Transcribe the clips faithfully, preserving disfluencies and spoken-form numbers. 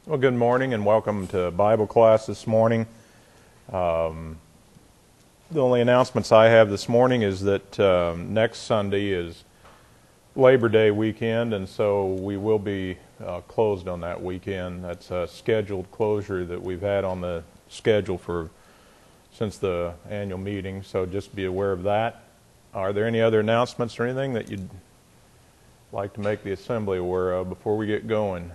Well, good morning and welcome to Bible class this morning. Um, the only announcements I have this morning is that um, next Sunday is Labor Day weekend, and so we will be uh, closed on that weekend. That's a scheduled closure that we've had on the schedule for since the annual meeting, so just be aware of that. Are there any other announcements or anything that you'd like to make the assembly aware of before we get going?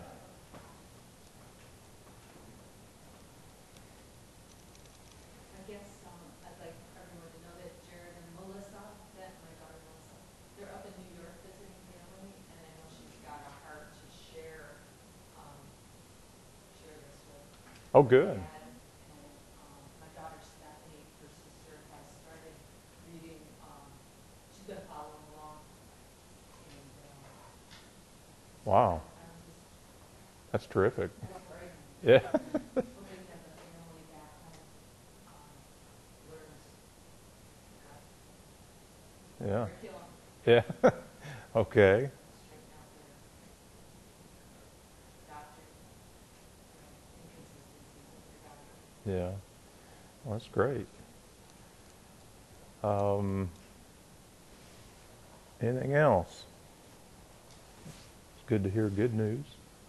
Oh, good. And, um, my daughter Stephanie, her sister, has started reading. Um, she's been following along. And, um, Wow. I'm just, That's terrific. that's great. Yeah. Hoping that the family back home um, learns Yeah. curriculum. Yeah. Okay. Straighten out their doctrine, you know, inconsistencies with their doctrine. Yeah. Well, that's great. Um, anything else? It's good to hear good news.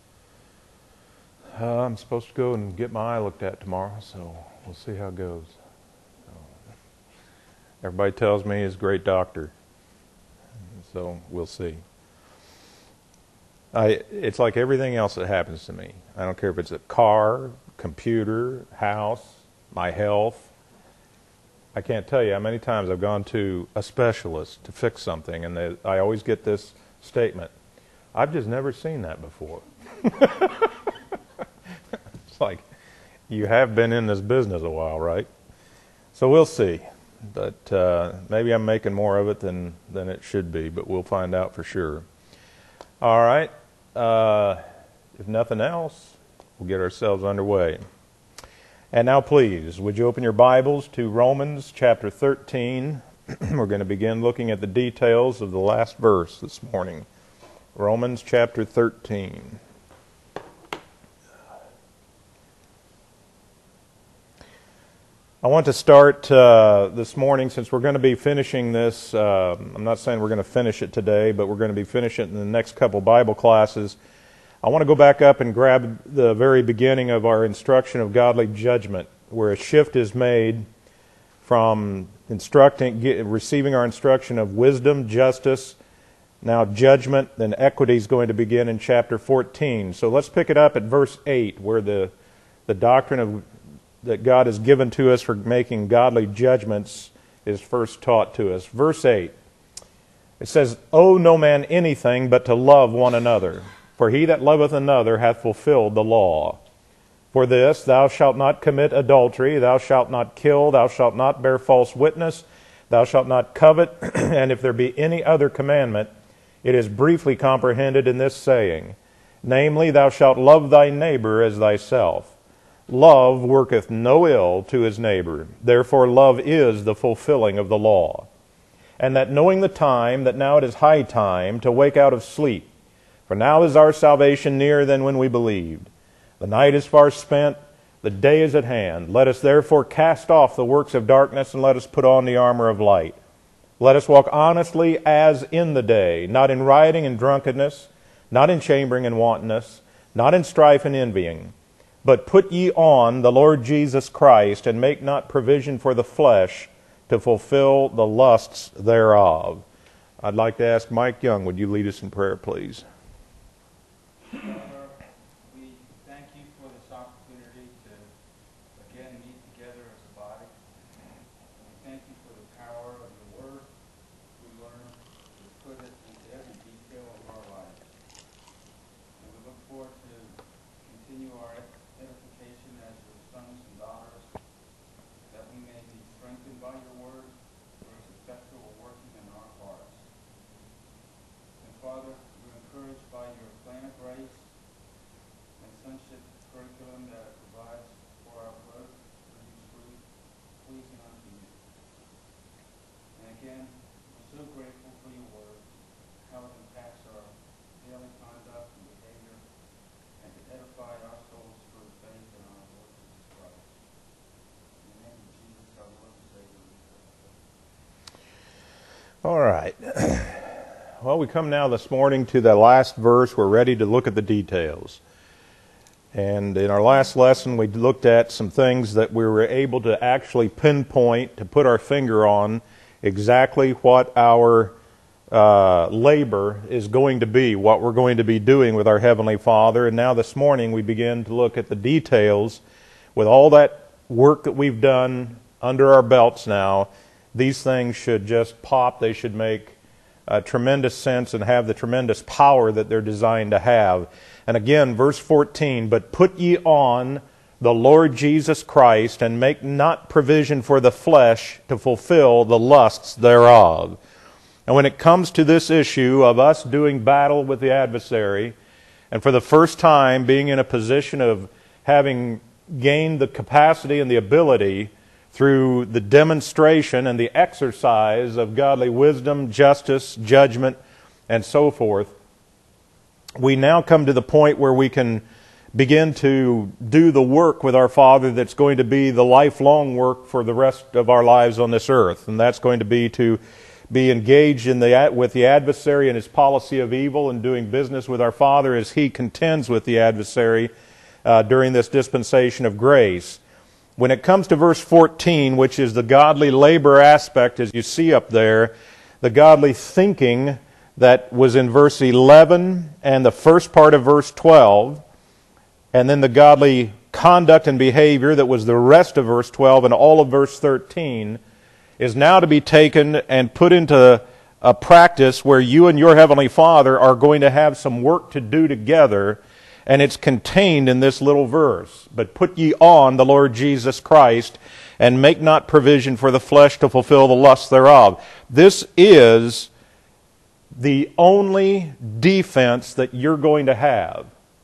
Uh, I'm supposed to go and get my eye looked at tomorrow, so we'll see how it goes. So, everybody tells me he's a great doctor, so we'll see. I, it's like everything else that happens to me. I don't care if it's a car, computer, house, my health. I can't tell you how many times I've gone to a specialist to fix something, and they, I always get this statement, I've just never seen that before. It's like, you have been in this business a while, right? So we'll see. But uh, maybe I'm making more of it than, than it should be, but we'll find out for sure. All right. Uh, if nothing else, we'll get ourselves underway. And now, please, would you open your Bibles to Romans chapter thirteen? We're going to begin looking at the details of the last verse this morning. Romans chapter thirteen. I want to start uh, this morning, since we're going to be finishing this. Uh, I'm not saying we're going to finish it today, but we're going to be finishing it in the next couple Bible classes. I want to go back up and grab the very beginning of our instruction of godly judgment, where a shift is made from instructing, get, receiving our instruction of wisdom, justice, now judgment, then equity is going to begin in chapter fourteen. So let's pick it up at verse eight, where the, the doctrine of that God has given to us for making godly judgments is first taught to us. Verse eight, it says, "Owe no man anything but to love one another. For he that loveth another hath fulfilled the law. For this, thou shalt not commit adultery, thou shalt not kill, thou shalt not bear false witness, thou shalt not covet, and if there be any other commandment, it is briefly comprehended in this saying, namely, thou shalt love thy neighbor as thyself. Love worketh no ill to his neighbor, therefore love is the fulfilling of the law. And that knowing the time, that now it is high time to wake out of sleep, for now is our salvation nearer than when we believed. The night is far spent, the day is at hand. Let us therefore cast off the works of darkness, and let us put on the armor of light. Let us walk honestly as in the day, not in rioting and drunkenness, not in chambering and wantonness, not in strife and envying. But put ye on the Lord Jesus Christ, and make not provision for the flesh to fulfill the lusts thereof." I'd like to ask Mike Young, would you lead us in prayer, please? Father, we thank you for this opportunity to again meet together as a body. We thank you for the power of your word. We learn to put it into every detail of our life. And we look forward to continue our edification as your sons and daughters, that we may be strengthened by your word for its effectual working in our hearts. And Father, we're encouraged by your plan of grace All right. Well, we come now this morning to the last verse. We're ready to look at the details. And in our last lesson, we looked at some things that we were able to actually pinpoint, to put our finger on exactly what our uh, labor is going to be, what we're going to be doing with our Heavenly Father. And now this morning, we begin to look at the details. With all that work that we've done under our belts now, these things should just pop. They should make uh, tremendous sense and have the tremendous power that they're designed to have. And again, verse fourteen, "But put ye on the Lord Jesus Christ, and make not provision for the flesh to fulfill the lusts thereof." And when it comes to this issue of us doing battle with the adversary, and for the first time being in a position of having gained the capacity and the ability through the demonstration and the exercise of godly wisdom, justice, judgment, and so forth, we now come to the point where we can begin to do the work with our Father that's going to be the lifelong work for the rest of our lives on this earth. And that's going to be to be engaged in the, with the adversary and his policy of evil, and doing business with our Father as he contends with the adversary uh, during this dispensation of grace. When it comes to verse fourteen, which is the godly labor aspect, as you see up there, the godly thinking that was in verse eleven and the first part of verse twelve, and then the godly conduct and behavior that was the rest of verse twelve and all of verse thirteen, is now to be taken and put into a practice where you and your Heavenly Father are going to have some work to do together. And it's contained in this little verse. "But put ye on the Lord Jesus Christ, and make not provision for the flesh to fulfill the lusts thereof." This is the only defense that you're going to have.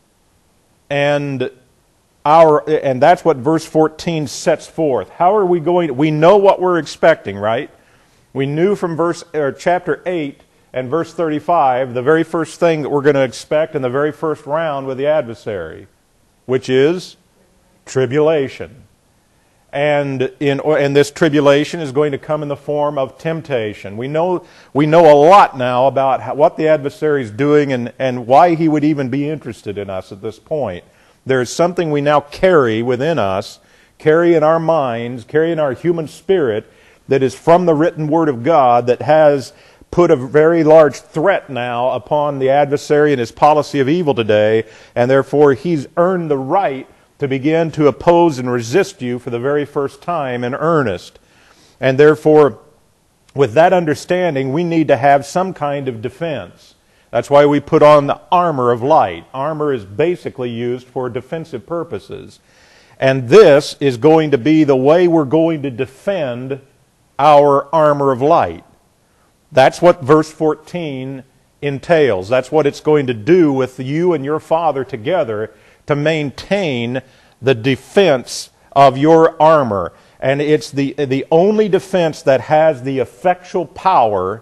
And our and that's what verse fourteen sets forth. How are we going to, we know what we're expecting, right? We knew from verse or chapter eight and verse thirty-five, the very first thing that we're going to expect in the very first round with the adversary, which is tribulation. And in and this tribulation is going to come in the form of temptation. We know we know a lot now about how, what the adversary is doing, and, and why he would even be interested in us at this point. There is something we now carry within us, carry in our minds, carry in our human spirit, that is from the written Word of God, that has put a very large threat now upon the adversary and his policy of evil today, and therefore he's earned the right to begin to oppose and resist you for the very first time in earnest. And therefore, with that understanding, we need to have some kind of defense. That's why we put on the armor of light. Armor is basically used for defensive purposes. And this is going to be the way we're going to defend our armor of light. That's what verse fourteen entails. That's what it's going to do with you and your Father together to maintain the defense of your armor. And it's the, the only defense that has the effectual power,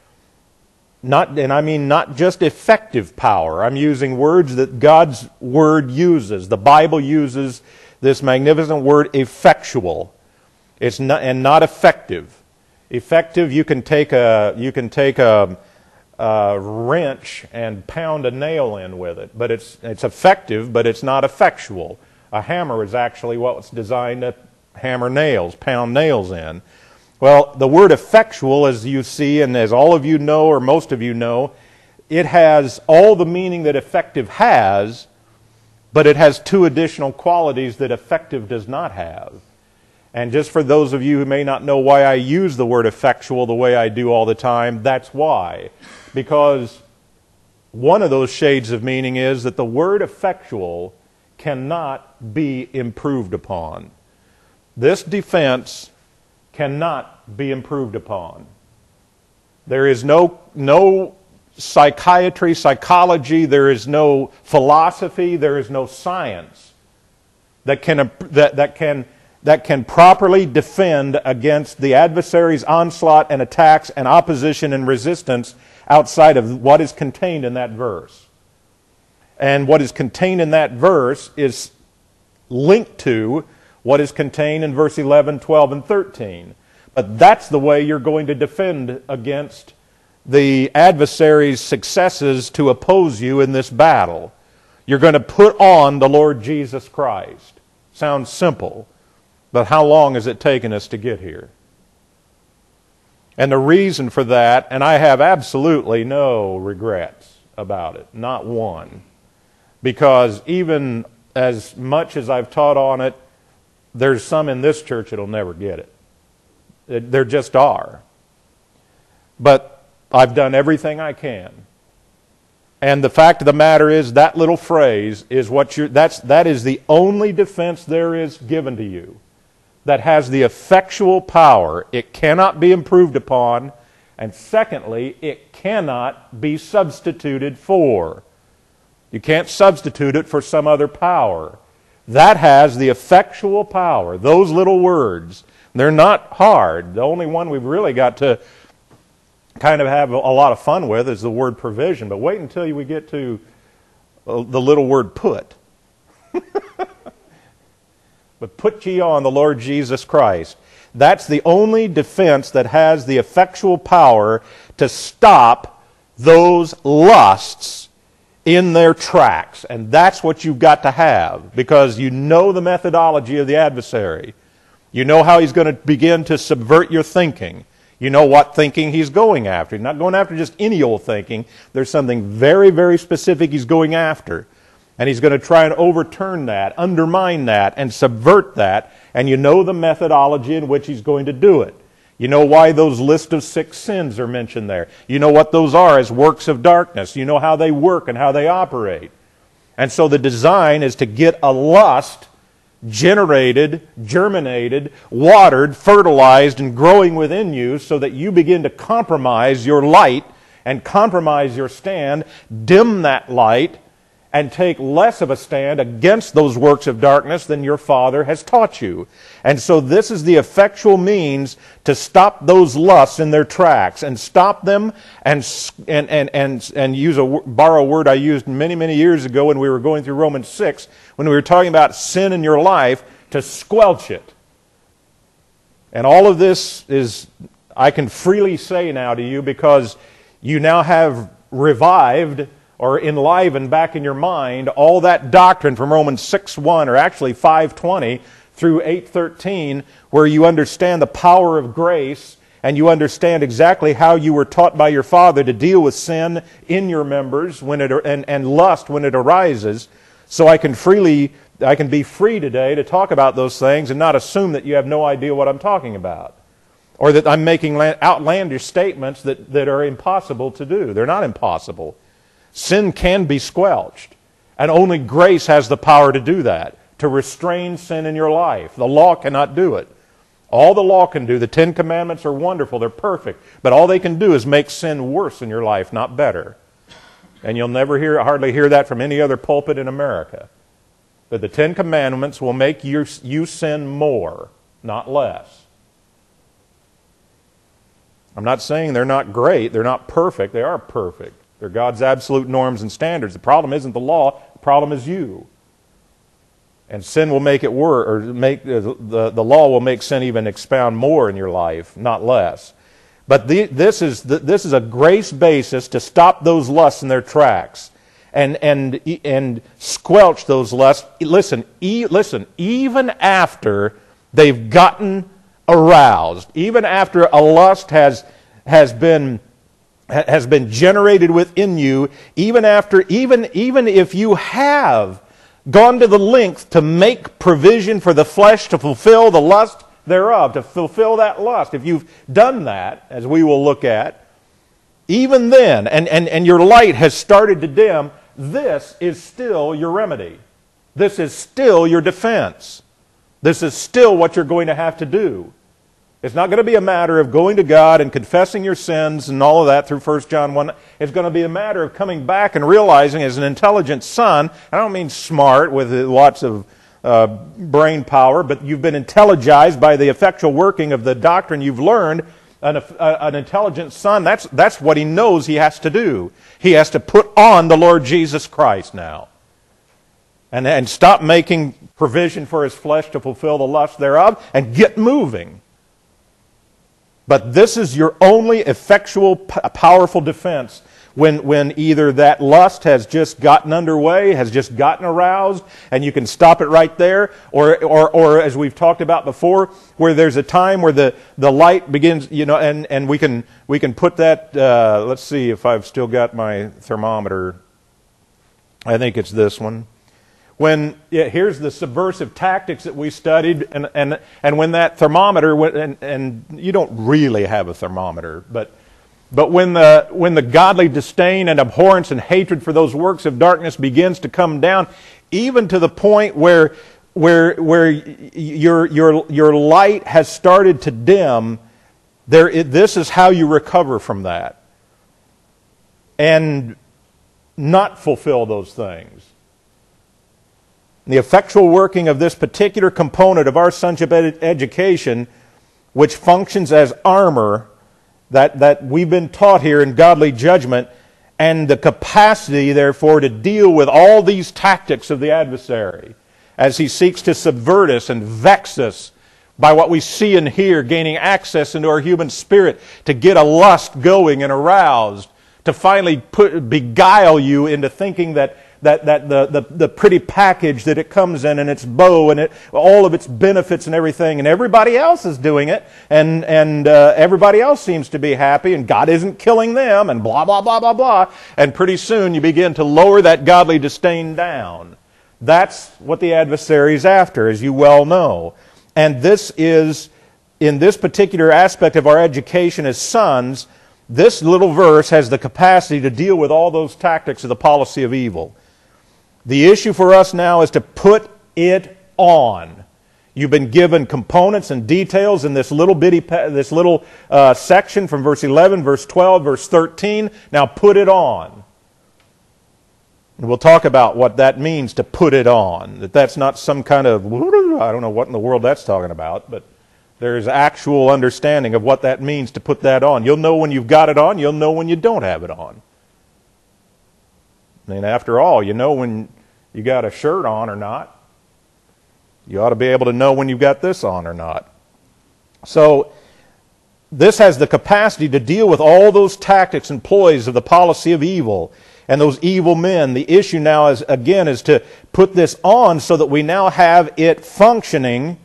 not, and I mean not just effective power. I'm using words that God's Word uses. The Bible uses this magnificent word effectual. It's not, and not effective. Effective, you can take a you can take a, a wrench and pound a nail in with it, but it's it's effective, but it's not effectual. A hammer is actually what's designed to hammer nails, pound nails in. Well, the word effectual, as you see, and as all of you know, or most of you know, it has all the meaning that effective has, but it has two additional qualities that effective does not have. And just for those of you who may not know why I use the word effectual the way I do all the time, that's why. Because one of those shades of meaning is that the word effectual cannot be improved upon. This defense cannot be improved upon. There is no, no psychiatry, psychology, there is no philosophy, there is no science that can, that, that can that can properly defend against the adversary's onslaught and attacks and opposition and resistance outside of what is contained in that verse. And what is contained in that verse is linked to what is contained in verse eleven, twelve, and thirteen. But that's the way you're going to defend against the adversary's successes to oppose you in this battle. You're going to put on the Lord Jesus Christ. Sounds simple, but how long has it taken us to get here? And the reason for that, and I have absolutely no regrets about it, not one, because even as much as I've taught on it, there's some in this church that'll never get it. it there just are. But I've done everything I can. And the fact of the matter is, that little phrase is what you're, that's, that is the only defense there is given to you that has the effectual power. It cannot be improved upon. And secondly, it cannot be substituted for. You can't substitute it for some other power. That has the effectual power. Those little words, they're not hard. The only one we've really got to kind of have a lot of fun with is the word provision. But wait until we get to the little word put. But put ye on the Lord Jesus Christ. That's the only defense that has the effectual power to stop those lusts in their tracks. And that's what you've got to have, because you know the methodology of the adversary. You know how he's going to begin to subvert your thinking. You know what thinking he's going after. He's not going after just any old thinking. There's something very, very specific he's going after. And he's going to try and overturn that, undermine that, and subvert that. And you know the methodology in which he's going to do it. You know why those list of six sins are mentioned there. You know what those are as works of darkness. You know how they work and how they operate. And so the design is to get a lust generated, germinated, watered, fertilized, and growing within you so that you begin to compromise your light and compromise your stand, dim that light, and take less of a stand against those works of darkness than your Father has taught you. And so this is the effectual means to stop those lusts in their tracks and stop them and and and and, and use a borrow a word I used many, many years ago when we were going through Romans six, when we were talking about sin in your life, to squelch it. And all of this is, I can freely say now to you, because you now have revived or enliven back in your mind all that doctrine from Romans six one, or actually five twenty through eight thirteen, where you understand the power of grace and you understand exactly how you were taught by your Father to deal with sin in your members when it and, and lust when it arises. So I can freely, I can be free today to talk about those things and not assume that you have no idea what I'm talking about, or that I'm making outlandish statements that, that are impossible to do. They're not impossible. Sin can be squelched, and only grace has the power to do that, to restrain sin in your life. The law cannot do it. All the law can do, the Ten Commandments are wonderful, they're perfect, but all they can do is make sin worse in your life, not better. And you'll never hear, hardly hear that from any other pulpit in America. But the Ten Commandments will make you, you sin more, not less. I'm not saying they're not great, they're not perfect, they are perfect. They're God's absolute norms and standards. The problem isn't the law, the problem is you. And sin will make it worse, or make the, the, the law will make sin even expound more in your life, not less. But the, this is the, this is a grace basis to stop those lusts in their tracks and and and squelch those lusts. Listen, e, listen. Even after they've gotten aroused, even after a lust has has been has been generated within you, even after even even if you have gone to the length to make provision for the flesh to fulfill the lust thereof, to fulfill that lust, if you've done that, as we will look at, even then, and, and, and your light has started to dim, this is still your remedy. This is still your defense. This is still what you're going to have to do. It's not going to be a matter of going to God and confessing your sins and all of that through First John one. It's going to be a matter of coming back and realizing, as an intelligent son, I don't mean smart with lots of uh, brain power, but you've been intelligized by the effectual working of the doctrine you've learned. An, a, an intelligent son, that's, that's what he knows he has to do. He has to put on the Lord Jesus Christ now. And, and stop making provision for his flesh to fulfill the lust thereof and get moving. But this is your only effectual, powerful defense when, when either that lust has just gotten underway, has just gotten aroused, and you can stop it right there, or, or, or as we've talked about before, where there's a time where the, the light begins, you know, and, and we can, we can put that, uh, let's see if I've still got my thermometer. I think it's this one. When, yeah, here's the subversive tactics that we studied, and, and, and when that thermometer, went, and, and you don't really have a thermometer, but But when the, when the godly disdain and abhorrence and hatred for those works of darkness begins to come down, even to the point where, where, where your, your, your light has started to dim, there, it, this is how you recover from that and not fulfill those things. The effectual working of this particular component of our sonship ed- education, which functions as armor, That, that we've been taught here in godly judgment, and the capacity, therefore, to deal with all these tactics of the adversary as he seeks to subvert us and vex us by what we see and hear, gaining access into our human spirit to get a lust going and aroused, to finally put, beguile you into thinking that that, that the, the, the pretty package that it comes in and its bow and it, all of its benefits and everything, and everybody else is doing it, and, and uh, everybody else seems to be happy, and God isn't killing them, and blah, blah, blah, blah, blah. And pretty soon you begin to lower that godly disdain down. That's what the adversary is after, as you well know. And this is, in this particular aspect of our education as sons, this little verse has the capacity to deal with all those tactics of the policy of evil. The issue for us now is to put it on. You've been given components and details in this little bitty, this little uh, section from verse eleven, verse twelve, verse thirteen. Now put it on. And we'll talk about what that means to put it on. That that's not some kind of, I don't know what in the world that's talking about, but there's actual understanding of what that means to put that on. You'll know when you've got it on. You'll know when you don't have it on. I mean, after all, you know when you got a shirt on or not. You ought to be able to know when you've got this on or not. So, this has the capacity to deal with all those tactics and ploys of the policy of evil and those evil men. The issue now is, again, is to put this on so that we now have it functioning,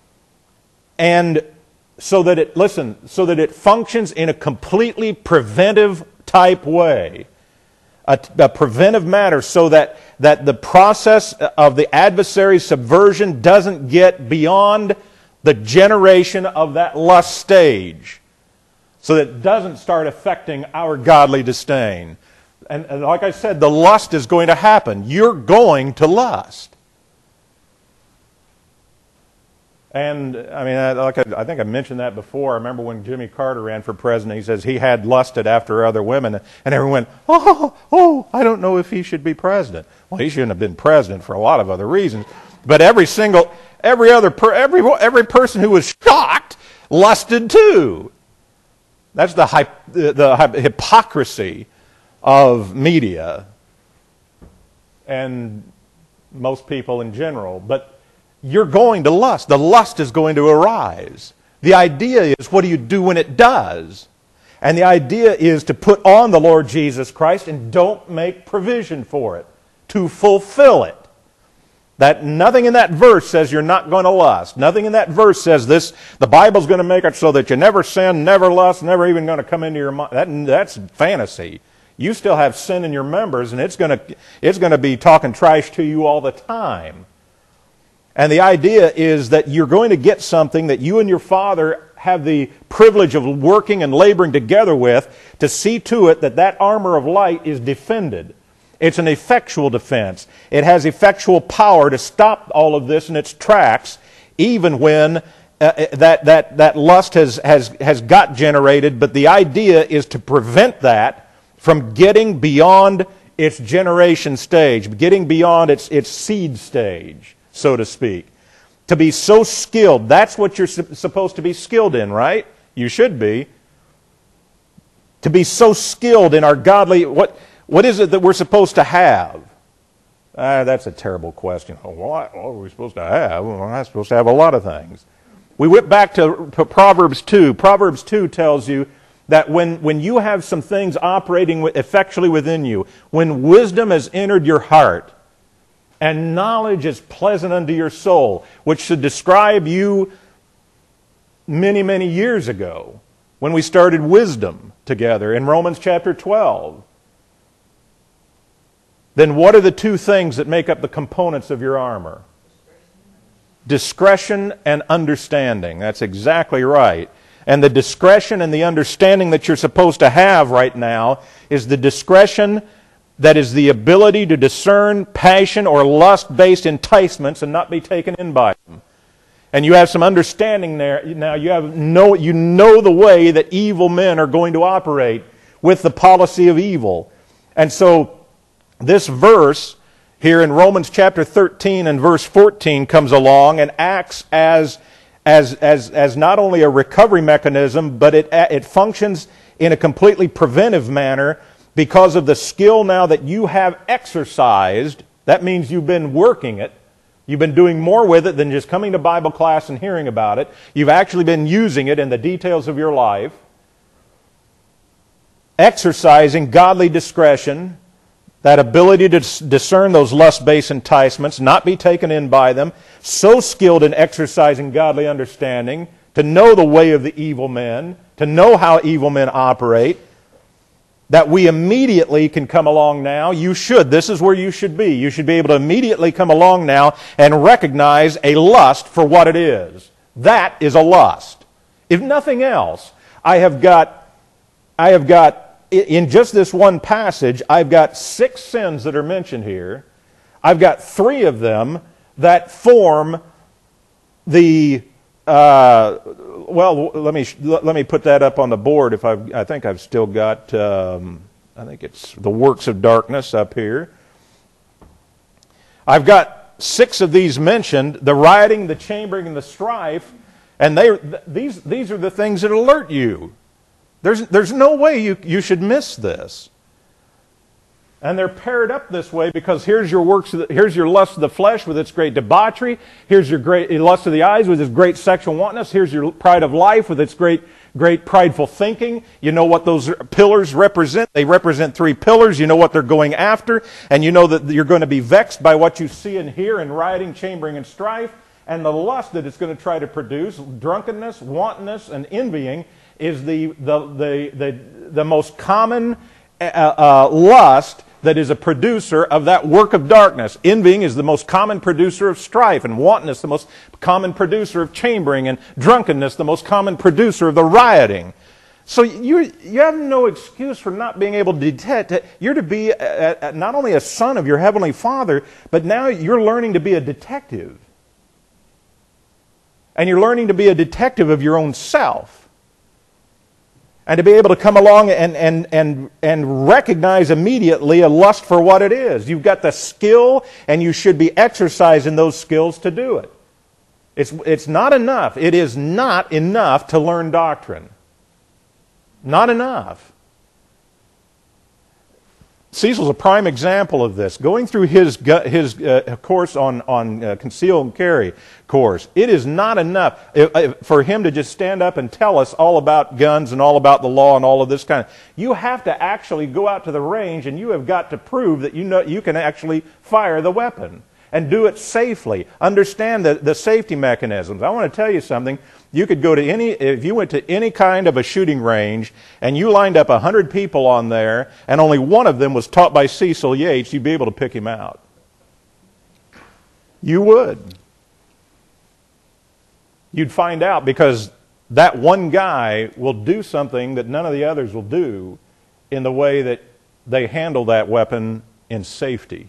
and so that it, listen, so that it functions in a completely preventive type way. A, a preventive matter, so that, that the process of the adversary's subversion doesn't get beyond the generation of that lust stage, so that it doesn't start affecting our godly disdain. And, and like I said, the lust is going to happen. You're going to lust. And, I mean, I, like I, I think I mentioned that before. I remember when Jimmy Carter ran for president, he says he had lusted after other women, and everyone went, oh, oh, I don't know if he should be president. Well, he shouldn't have been president for a lot of other reasons. But every single, every other, per, every, every person who was shocked lusted too. That's the, the, the hypocrisy of media and most people in general. But you're going to lust. The lust is going to arise. The idea is, what do you do when it does? And the idea is to put on the Lord Jesus Christ and don't make provision for it, to fulfill it. That nothing in that verse says you're not going to lust. Nothing in that verse says this. The Bible's going to make it so that you never sin, never lust, never even going to come into your mind. That, that's fantasy. You still have sin in your members, and it's going to, it's going to be talking trash to you all the time. And the idea is that you're going to get something that you and your Father have the privilege of working and laboring together with to see to it that that armor of light is defended. It's an effectual defense. It has effectual power to stop all of this in its tracks, even when uh, that, that, that lust has, has, has got generated. But the idea is to prevent that from getting beyond its generation stage, getting beyond its, its seed stage, so to speak. To be so skilled, that's what you're su- supposed to be skilled in, right? You should be. To be so skilled in our godly, what, what is it that we're supposed to have? Uh, that's a terrible question. Oh, what, what are we supposed to have? Well, we're not supposed to have a lot of things. We whip back to, to Proverbs two. Proverbs two tells you that when, when you have some things operating effectually within you, when wisdom has entered your heart, and knowledge is pleasant unto your soul, which should describe you many, many years ago when we started wisdom together in Romans chapter twelve. Then what are the two things that make up the components of your armor? Discretion and understanding. That's exactly right. And the discretion and the understanding that you're supposed to have right now is the discretion that is the ability to discern passion or lust-based enticements and not be taken in by them. And you have some understanding there. Now you have know, you know the way that evil men are going to operate with the policy of evil. And so this verse here in Romans chapter thirteen and verse fourteen comes along and acts as, as, as, as not only a recovery mechanism, but it, it functions in a completely preventive manner because of the skill now that you have exercised. That means you've been working it. You've been doing more with it than just coming to Bible class and hearing about it. You've actually been using it in the details of your life. Exercising godly discretion, that ability to discern those lust-based enticements, not be taken in by them, so skilled in exercising godly understanding, to know the way of the evil men, to know how evil men operate, that we immediately can come along now. You should. This is where you should be. You should be able to immediately come along now and recognize a lust for what it is. That is a lust. If nothing else, I have got, I have got, in just this one passage, I've got six sins that are mentioned here. I've got three of them that form the Uh, well, let me let me put that up on the board. If I've, I think I've still got. Um, I think it's the works of darkness up here. I've got six of these mentioned: the rioting, the chambering, and the strife. And they these these are the things that alert you. There's there's no way you you should miss this. And they're paired up this way because here's your works, of the, here's your lust of the flesh with its great debauchery. Here's your great lust of the eyes with its great sexual wantonness. Here's your pride of life with its great, great prideful thinking. You know what those pillars represent. They represent three pillars. You know what they're going after. And you know that you're going to be vexed by what you see and hear in rioting, chambering, and strife. And the lust that it's going to try to produce, drunkenness, wantonness, and envying, is the, the, the, the, the most common uh, uh, lust that is a producer of that work of darkness. Envying is the most common producer of strife, and wantonness the most common producer of chambering, and drunkenness the most common producer of the rioting. So you you have no excuse for not being able to detect. You're to be a, a, not only a son of your Heavenly Father, but now you're learning to be a detective. And you're learning to be a detective of your own self. And to be able to come along and, and, and, and recognize immediately a lust for what it is. You've got the skill, and you should be exercising those skills to do it. It's, it's not enough. It is not enough to learn doctrine. Not enough. Cecil's a prime example of this. Going through his his uh, course on on uh, conceal and carry course, it is not enough if, if, for him to just stand up and tell us all about guns and all about the law and all of this kind of. You have to actually go out to the range, and you have got to prove that you know you can actually fire the weapon and do it safely. Understand the the safety mechanisms. I want to tell you something. You could go to any, if you went to any kind of a shooting range and you lined up a hundred people on there and only one of them was taught by Cecil Yates, you'd be able to pick him out. You would. You'd find out because that one guy will do something that none of the others will do in the way that they handle that weapon in safety.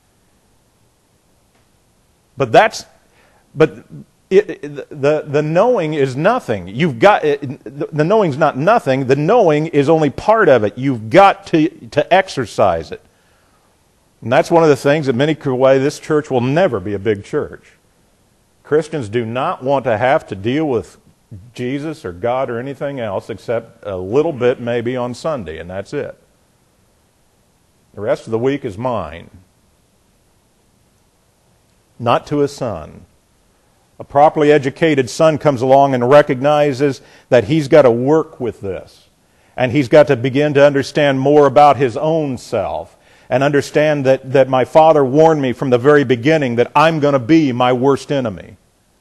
But that's, but It, it, the, the knowing is nothing. You've got it, the knowing's not nothing. The knowing is only part of it. You've got to, to exercise it. And that's one of the things that many why this church will never be a big church. Christians do not want to have to deal with Jesus or God or anything else except a little bit maybe on Sunday, and that's it. The rest of the week is mine. Not to a son. A properly educated son comes along and recognizes that he's got to work with this. And he's got to begin to understand more about his own self. And understand that, that my father warned me from the very beginning that I'm going to be my worst enemy.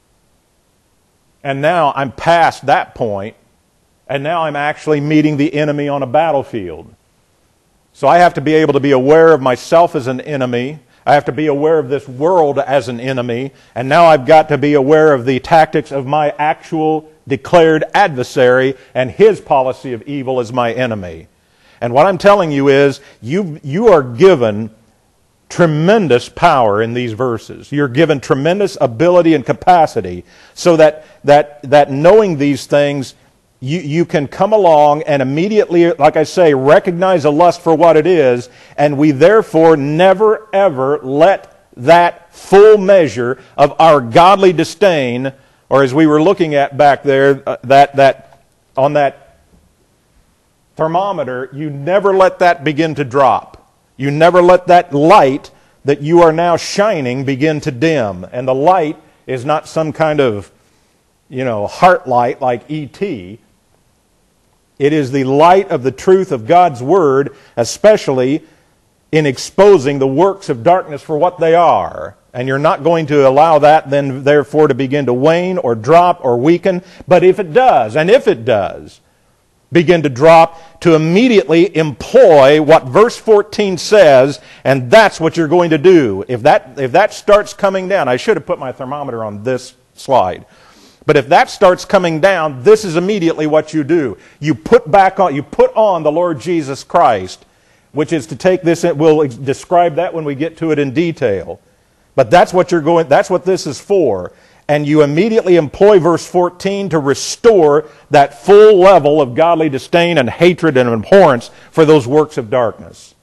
And now I'm past that point, and now I'm actually meeting the enemy on a battlefield. So I have to be able to be aware of myself as an enemy. I have to be aware of this world as an enemy. And now I've got to be aware of the tactics of my actual declared adversary and his policy of evil as my enemy. And what I'm telling you is, you, you are given tremendous power in these verses. You're given tremendous ability and capacity so that, that, that knowing these things, you, you can come along and immediately, like I say, recognize a lust for what it is, and we therefore never ever let that full measure of our godly disdain, or as we were looking at back there, uh, that, that on that thermometer, you never let that begin to drop. You never let that light that you are now shining begin to dim. And the light is not some kind of, you know, heart light like E T It is the light of the truth of God's Word, especially in exposing the works of darkness for what they are. And you're not going to allow that then therefore to begin to wane or drop or weaken. But if it does, and if it does, begin to drop, to immediately employ what verse fourteen says, and that's what you're going to do. If that, if that starts coming down, I should have put my thermometer on this slide. But if that starts coming down, this is immediately what you do. You put back on, you put on the Lord Jesus Christ, which is to take this, we'll describe that when we get to it in detail. But that's what you're going, that's what this is for. And you immediately employ verse fourteen to restore that full level of godly disdain and hatred and abhorrence for those works of darkness.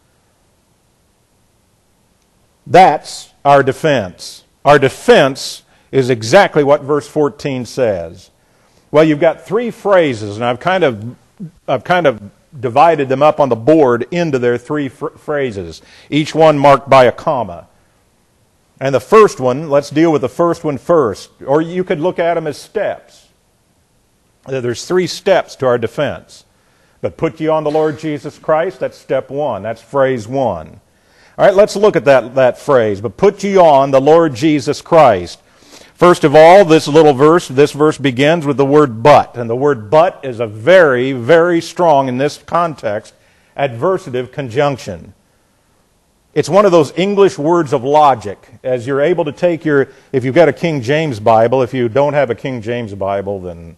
That's our defense. Our defense is exactly what verse fourteen says. Well, you've got three phrases, and I've kind of, I've kind of divided them up on the board into their three fr- phrases, each one marked by a comma. And the first one, let's deal with the first one first. Or you could look at them as steps. There's three steps to our defense. But put ye on the Lord Jesus Christ, that's step one. That's phrase one. All right, let's look at that, that phrase. But put ye on the Lord Jesus Christ. First of all, this little verse, this verse begins with the word but. And the word but is a very, very strong, in this context, adversative conjunction. It's one of those English words of logic. As you're able to take your, if you've got a King James Bible, if you don't have a King James Bible, then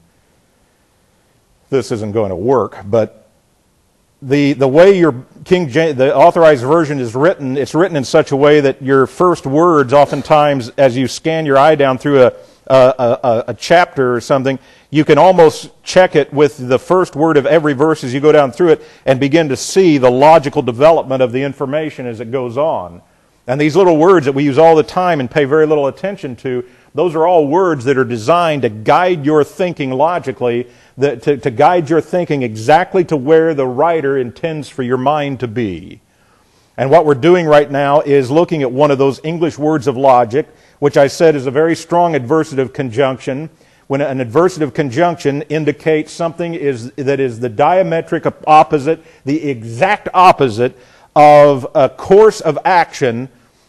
this isn't going to work. But the the way your King James, the Authorized Version is written, it's written in such a way that your first words, oftentimes, as you scan your eye down through a a, a, a chapter or something, you can almost check it with the first word of every verse as you go down through it and begin to see the logical development of the information as it goes on. And these little words that we use all the time and pay very little attention to, those are all words that are designed to guide your thinking logically, that, to, to guide your thinking exactly to where the writer intends for your mind to be. And what we're doing right now is looking at one of those English words of logic, which I said is a very strong adversative conjunction. When an adversative conjunction indicates something is, that is the diametric opposite, the exact opposite of a course of action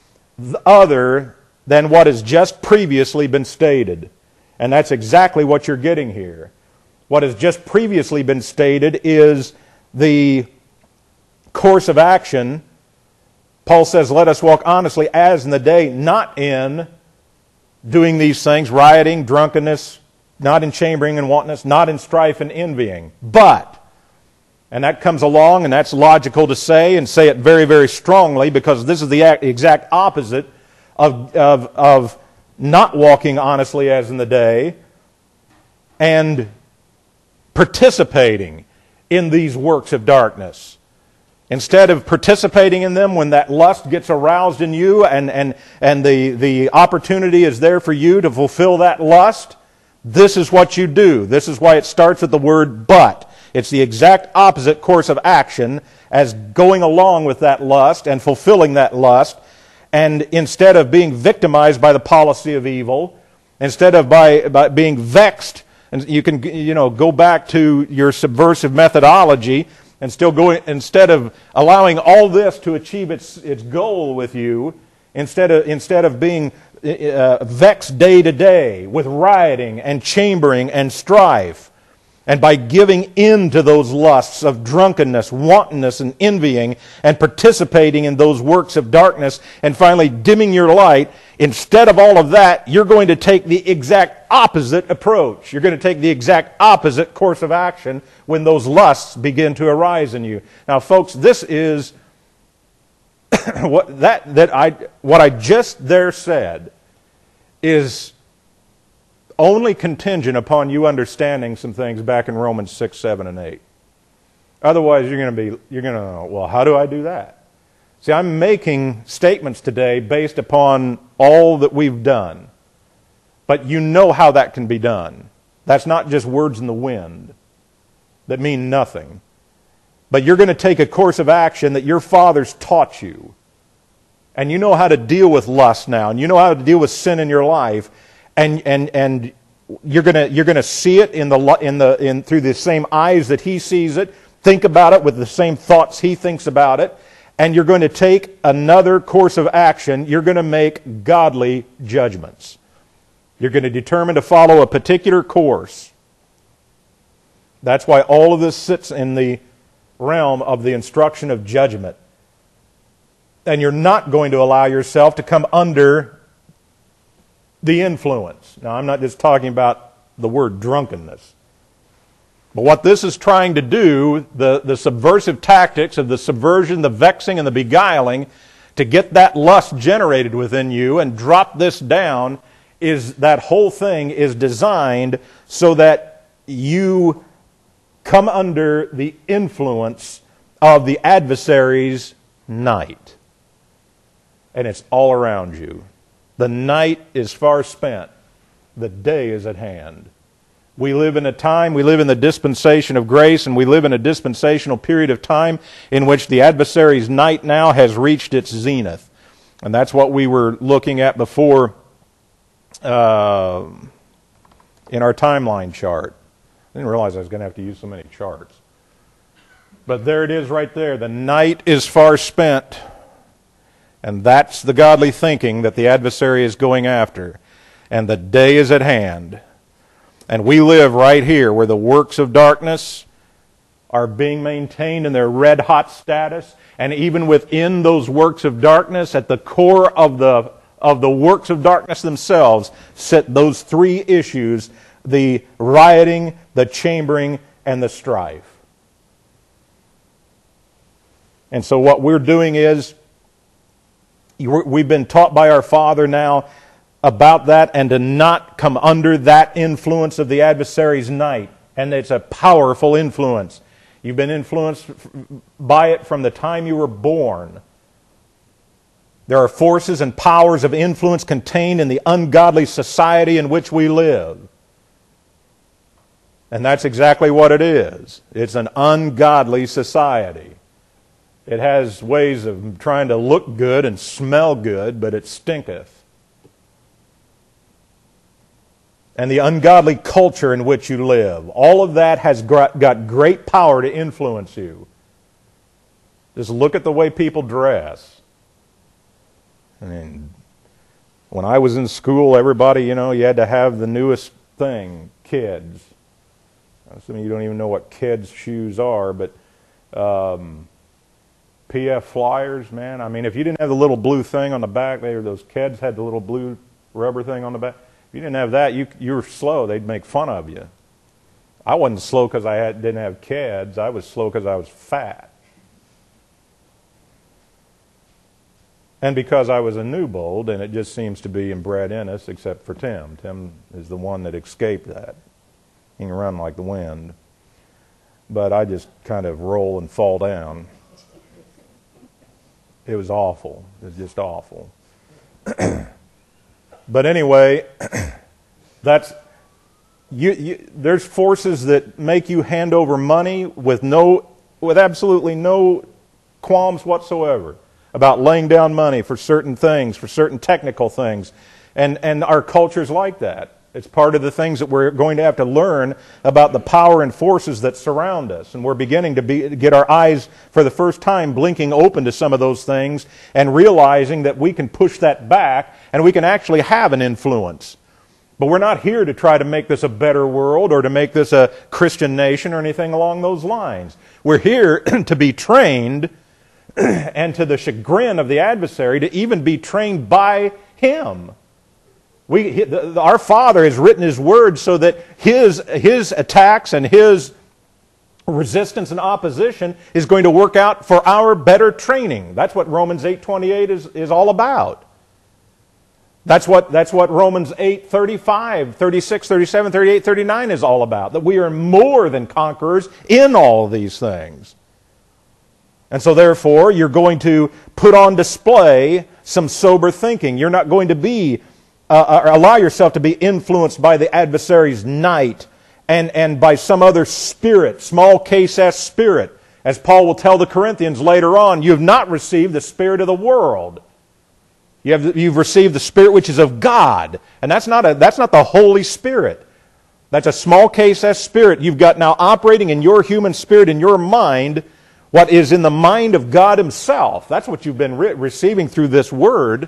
other than what has just previously been stated. And that's exactly what you're getting here. What has just previously been stated is the course of action. Paul says, let us walk honestly as in the day, not in doing these things, rioting, drunkenness, not in chambering and wantonness, not in strife and envying. But, and that comes along, and that's logical to say, and say it very, very strongly, because this is the exact opposite of, of, of not walking honestly as in the day, and participating in these works of darkness. Instead of participating in them when that lust gets aroused in you and, and, and the, the opportunity is there for you to fulfill that lust, this is what you do. This is why it starts with the word but. It's the exact opposite course of action as going along with that lust and fulfilling that lust. And instead of being victimized by the policy of evil, instead of by, by being vexed, and you can you know go back to your subversive methodology and still go, instead of allowing all this to achieve its its goal with you, instead of instead of being uh, vexed day to day with rioting and chambering and strife, and by giving in to those lusts of drunkenness, wantonness, and envying, and participating in those works of darkness, and finally dimming your light, instead of all of that, you're going to take the exact opposite approach. You're going to take the exact opposite course of action when those lusts begin to arise in you. Now, folks, this is what that that I what I just there said is only contingent upon you understanding some things back in Romans six, seven, and eight. Otherwise, you're going to be, you're going to, well, how do I do that? See, I'm making statements today based upon all that we've done. But you know how that can be done. That's not just words in the wind that mean nothing. But you're going to take a course of action that your fathers taught you. And you know how to deal with lust now, and you know how to deal with sin in your life. And and and you're gonna you're gonna see it in the in the in through the same eyes that he sees it. Think about it with the same thoughts he thinks about it, and you're going to take another course of action. You're going to make godly judgments. You're going to determine to follow a particular course. That's why all of this sits in the realm of the instruction of judgment. And you're not going to allow yourself to come under the influence. Now, I'm not just talking about the word drunkenness. But what this is trying to do, the, the subversive tactics of the subversion, the vexing, and the beguiling, to get that lust generated within you and drop this down, is that whole thing is designed so that you come under the influence of the adversary's night. And it's all around you. The night is far spent. The day is at hand. We live in a time, we live in the dispensation of grace, and we live in a dispensational period of time in which the adversary's night now has reached its zenith. And that's what we were looking at before uh, in our timeline chart. I didn't realize I was going to have to use so many charts. But there it is right there. The night is far spent. And that's the godly thinking that the adversary is going after. And the day is at hand. And we live right here where the works of darkness are being maintained in their red-hot status. And even within those works of darkness, at the core of the, of the works of darkness themselves, sit those three issues: the rioting, the chambering, and the strife. And so what we're doing is, we've been taught by our Father now about that, and to not come under that influence of the adversary's night. And it's a powerful influence. You've been influenced by it from the time you were born. There are forces and powers of influence contained in the ungodly society in which we live. And that's exactly what it is. It's an ungodly society. It has ways of trying to look good and smell good, but it stinketh. And the ungodly culture in which you live, all of that has got great power to influence you. Just look at the way people dress. I mean, when I was in school, everybody, you know, you had to have the newest thing, kids. I'm assuming you don't even know what kids' shoes are, but Um, P F Flyers, man. I mean, if you didn't have the little blue thing on the back, they were, those kids had the little blue rubber thing on the back. If you didn't have that, you you were slow. They'd make fun of you. I wasn't slow because I had, didn't have kids. I was slow because I was fat. And because I was a Newbold, and it just seems to be inbred in us, except for Tim. Tim is the one that escaped that. He can run like the wind. But I just kind of roll and fall down. It was awful. It was just awful. But anyway, that's you, you, there's forces that make you hand over money with no, with absolutely no qualms whatsoever about laying down money for certain things, for certain technical things. And, and our culture's like that. It's part of the things that we're going to have to learn about the power and forces that surround us. And we're beginning to be, get our eyes, for the first time, blinking open to some of those things and realizing that we can push that back and we can actually have an influence. But we're not here to try to make this a better world or to make this a Christian nation or anything along those lines. We're here to be trained, and to the chagrin of the adversary, to even be trained by him. We, our Father has written His Word so that His, His attacks and His resistance and opposition is going to work out for our better training. That's what Romans eight twenty-eight is, is all about. That's what, that's what Romans eight thirty-five, thirty-six, thirty-seven, thirty-eight, thirty-nine is all about. That we are more than conquerors in all of these things. And so therefore, you're going to put on display some sober thinking. You're not going to be Uh, allow yourself to be influenced by the adversary's night and, and by some other spirit, small case-s spirit. As Paul will tell the Corinthians later on, you have not received the spirit of the world. You have, you've received the Spirit which is of God. And that's not, a, that's not the Holy Spirit. That's a small case-s spirit. You've got now operating in your human spirit, in your mind, what is in the mind of God Himself. That's what you've been re- receiving through this Word.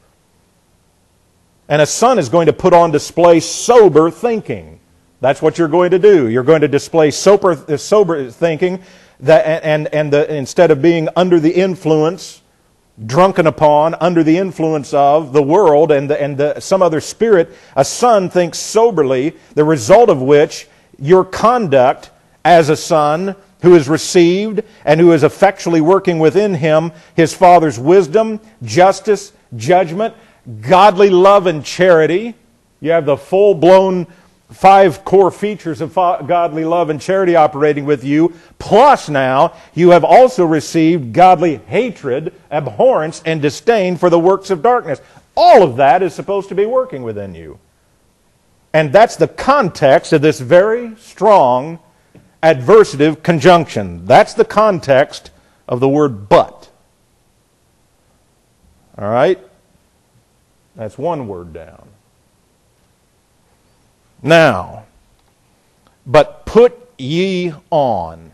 And a son is going to put on display sober thinking. That's what you're going to do. You're going to display sober, sober thinking, that, and, and the, instead of being under the influence, drunken upon, under the influence of the world and, the, and the, some other spirit, a son thinks soberly, the result of which your conduct as a son who has received and who is effectually working within him His Father's wisdom, justice, judgment, godly love and charity. You have the full-blown five core features of godly love and charity operating with you. Plus now, you have also received godly hatred, abhorrence, and disdain for the works of darkness. All of that is supposed to be working within you. And that's the context of this very strong adversative conjunction. That's the context of the word but. All right? That's one word down. Now, but put ye on.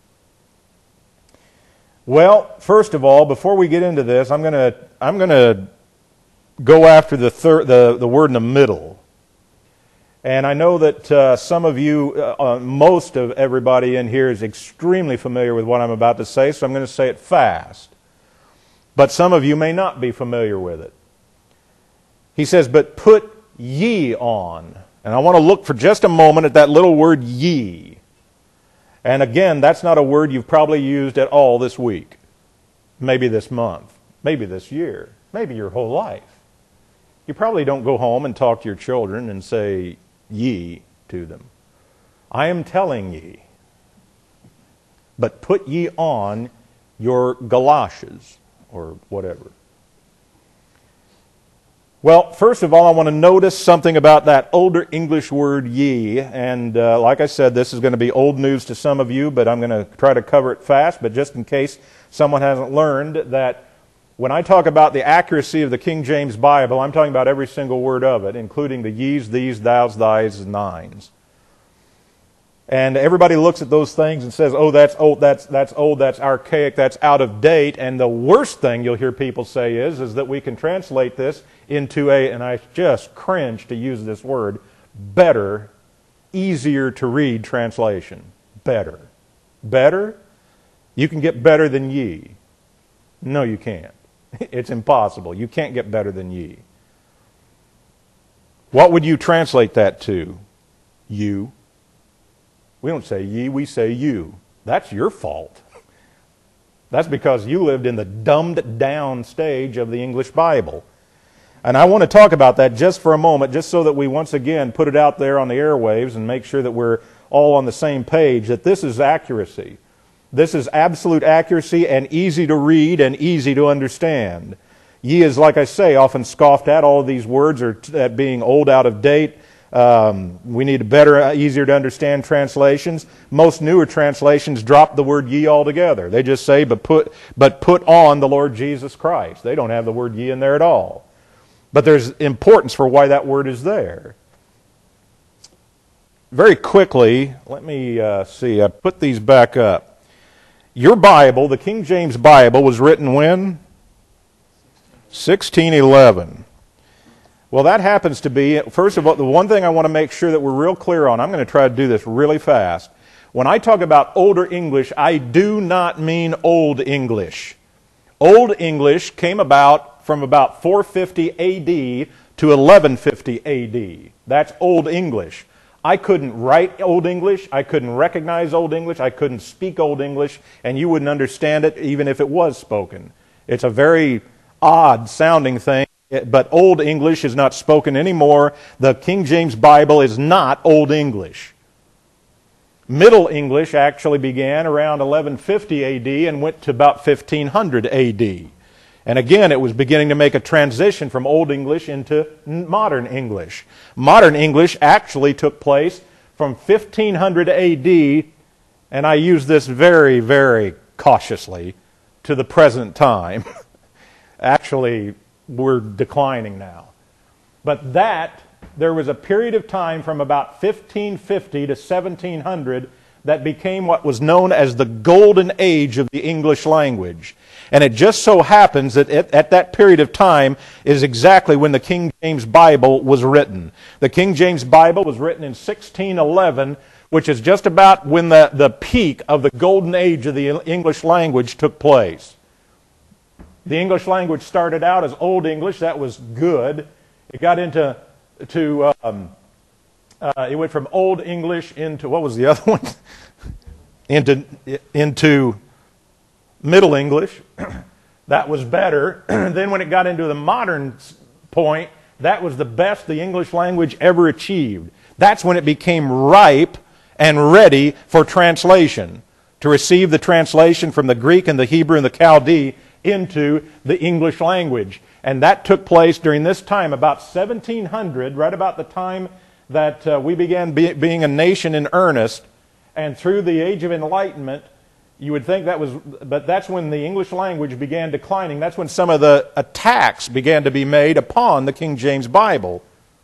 Well, first of all, before we get into this, I'm going to I'm going to go after the third the the word in the middle. And I know that uh, some of you, uh, most of everybody in here is extremely familiar with what I'm about to say, so I'm going to say it fast. But some of you may not be familiar with it. He says, but put ye on. And I want to look for just a moment at that little word ye. And again, that's not a word you've probably used at all this week. Maybe this month. Maybe this year. Maybe your whole life. You probably don't go home and talk to your children and say ye to them. I am telling ye. But put ye on your galoshes or whatever. Well, first of all, I want to notice something about that older English word ye. And uh, like I said, this is going to be old news to some of you, but I'm going to try to cover it fast. But just in case someone hasn't learned, that when I talk about the accuracy of the King James Bible, I'm talking about every single word of it, including the ye's, these, thous, thys, and thines. And everybody looks at those things and says, oh, that's old, that's, that's old, that's archaic, that's out of date. And the worst thing you'll hear people say is, is that we can translate this into a, and I just cringe to use this word, better, easier to read translation. Better. Better? You can get better than ye. No, you can't. It's impossible. You can't get better than ye. What would you translate that to? You. We don't say ye, we say you. That's your fault. That's because you lived in the dumbed down stage of the English Bible. And I want to talk about that just for a moment, just so that we once again put it out there on the airwaves and make sure that we're all on the same page, that this is accuracy. This is absolute accuracy and easy to read and easy to understand. Ye is, like I say, often scoffed at. All of these words are t- at being old, out of date. Um, we need better, easier to understand translations. Most newer translations drop the word ye altogether. They just say, but put, but put on the Lord Jesus Christ. They don't have the word ye in there at all. But there's importance for why that word is there. Very quickly, let me uh, see, I put these back up. Your Bible, the King James Bible, was written when? sixteen eleven. Well, that happens to be, first of all, the one thing I want to make sure that we're real clear on, I'm going to try to do this really fast. When I talk about older English, I do not mean Old English. Old English came about from about four fifty A D to eleven fifty A D. That's Old English. I couldn't write Old English, I couldn't recognize Old English, I couldn't speak Old English, and you wouldn't understand it even if it was spoken. It's a very odd sounding thing, but Old English is not spoken anymore. The King James Bible is not Old English. Middle English actually began around eleven fifty A D and went to about fifteen hundred A D. And again, it was beginning to make a transition from Old English into modern English. Modern English actually took place from fifteen hundred A D, and I use this very, very cautiously, to the present time. Actually, we're declining now. But that, there was a period of time from about fifteen fifty to seventeen hundred that became what was known as the golden age of the English language. And it just so happens that at, at that period of time is exactly when the King James Bible was written. The King James Bible was written in sixteen eleven, which is just about when the, the peak of the golden age of the English language took place. The English language started out as Old English. That was good. It got into, to, um, uh, it went from Old English into, what was the other one? into, into Middle English. That was better. Then when it got into the modern point, that was the best the English language ever achieved. That's when it became ripe and ready for translation, to receive the translation from the Greek and the Hebrew and the Chaldee into the English language. And that took place during this time, about seventeen hundred, right about the time that uh, we began be, being a nation in earnest. And through the Age of Enlightenment, you would think that was, but that's when the English language began declining. That's when some of the attacks began to be made upon the King James Bible.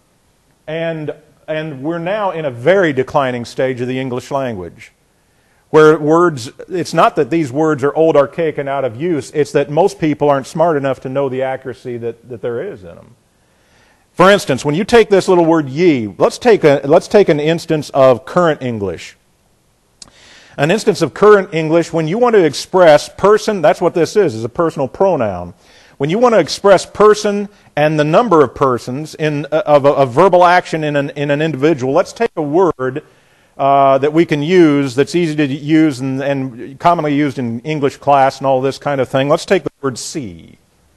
And, and we're now in a very declining stage of the English language, where words, it's not that these words are old, archaic, and out of use, it's that most people aren't smart enough to know the accuracy that, that there is in them. For instance, when you take this little word ye, let's take, a, let's take an instance of current English. An instance of current English, when you want to express person, that's what this is, is a personal pronoun. When you want to express person and the number of persons in, of a, a verbal action in an, in an individual, let's take a word Uh, that we can use, that's easy to use and, and commonly used in English class and all this kind of thing. Let's take the word see.